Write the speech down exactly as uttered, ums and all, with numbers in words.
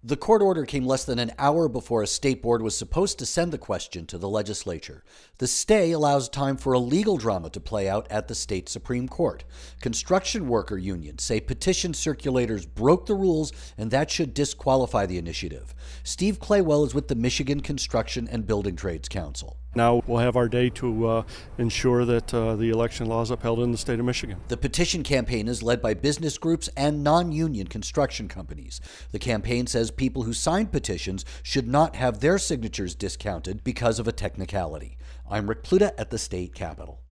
The court order came less than an hour before a state board was supposed to send the question to the legislature. The stay allows time for a legal drama to play out at the state Supreme Court. Construction worker unions say petition circulators broke the rules, and that should disqualify the initiative. Steve Claywell is with the Michigan Construction and Building Trades Council. Now we'll have our day to uh, ensure that uh, the election law is upheld in the state of Michigan. The petition campaign is led by business groups and non-union construction companies. The campaign says people who signed petitions should not have their signatures discounted because of a technicality. I'm Rick Pluta at the state capitol.